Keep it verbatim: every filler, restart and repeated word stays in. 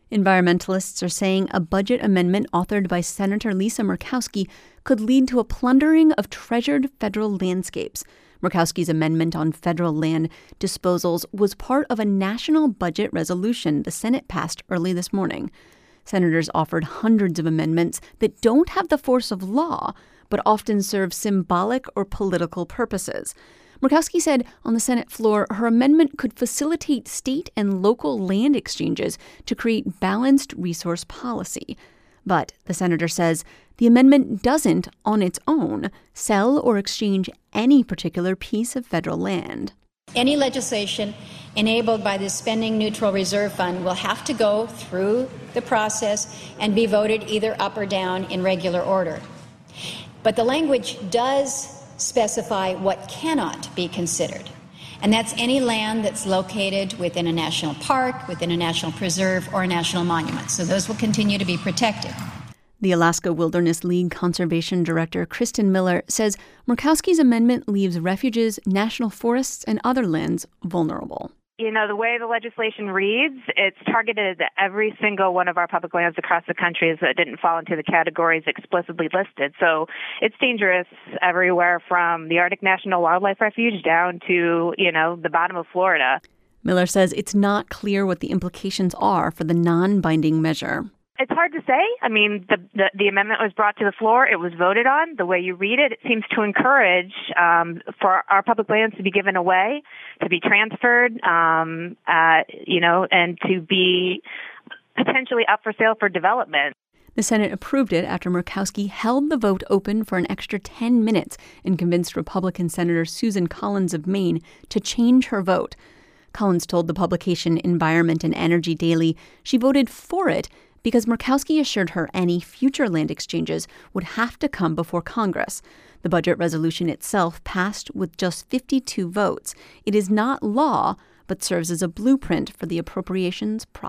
Environmentalists are saying a budget amendment authored by Senator Lisa Murkowski could lead to a plundering of treasured federal landscapes. Murkowski's amendment on federal land disposals was part of a national budget resolution the Senate passed early this morning. Senators offered hundreds of amendments that don't have the force of law, but often serve symbolic or political purposes. Murkowski said on the Senate floor her amendment could facilitate state and local land exchanges to create balanced resource policy. But the senator says the amendment doesn't, on its own, sell or exchange any particular piece of federal land. Any legislation enabled by the Spending Neutral Reserve Fund will have to go through the process and be voted either up or down in regular order. But the language does specify what cannot be considered, and that's any land that's located within a national park, within a national preserve, or a national monument. So those will continue to be protected. The Alaska Wilderness League Conservation Director Kristen Miller says Murkowski's amendment leaves refuges, national forests, and other lands vulnerable. You know, the way the legislation reads, it's targeted at every single one of our public lands across the country that didn't fall into the categories explicitly listed. So it's dangerous everywhere from the Arctic National Wildlife Refuge down to, you know, the bottom of Florida. Miller says it's not clear what the implications are for the non-binding measure. It's hard to say. I mean, the, the the amendment was brought to the floor. It was voted on. The way you read it, it seems to encourage um, for our public lands to be given away, to be transferred, um, uh, you know, and to be potentially up for sale for development. The Senate approved it after Murkowski held the vote open for an extra ten minutes and convinced Republican Senator Susan Collins of Maine to change her vote. Collins told the publication Environment and Energy Daily she voted for it because Murkowski assured her any future land exchanges would have to come before Congress. The budget resolution itself passed with just fifty-two votes. It is not law, but serves as a blueprint for the appropriations process.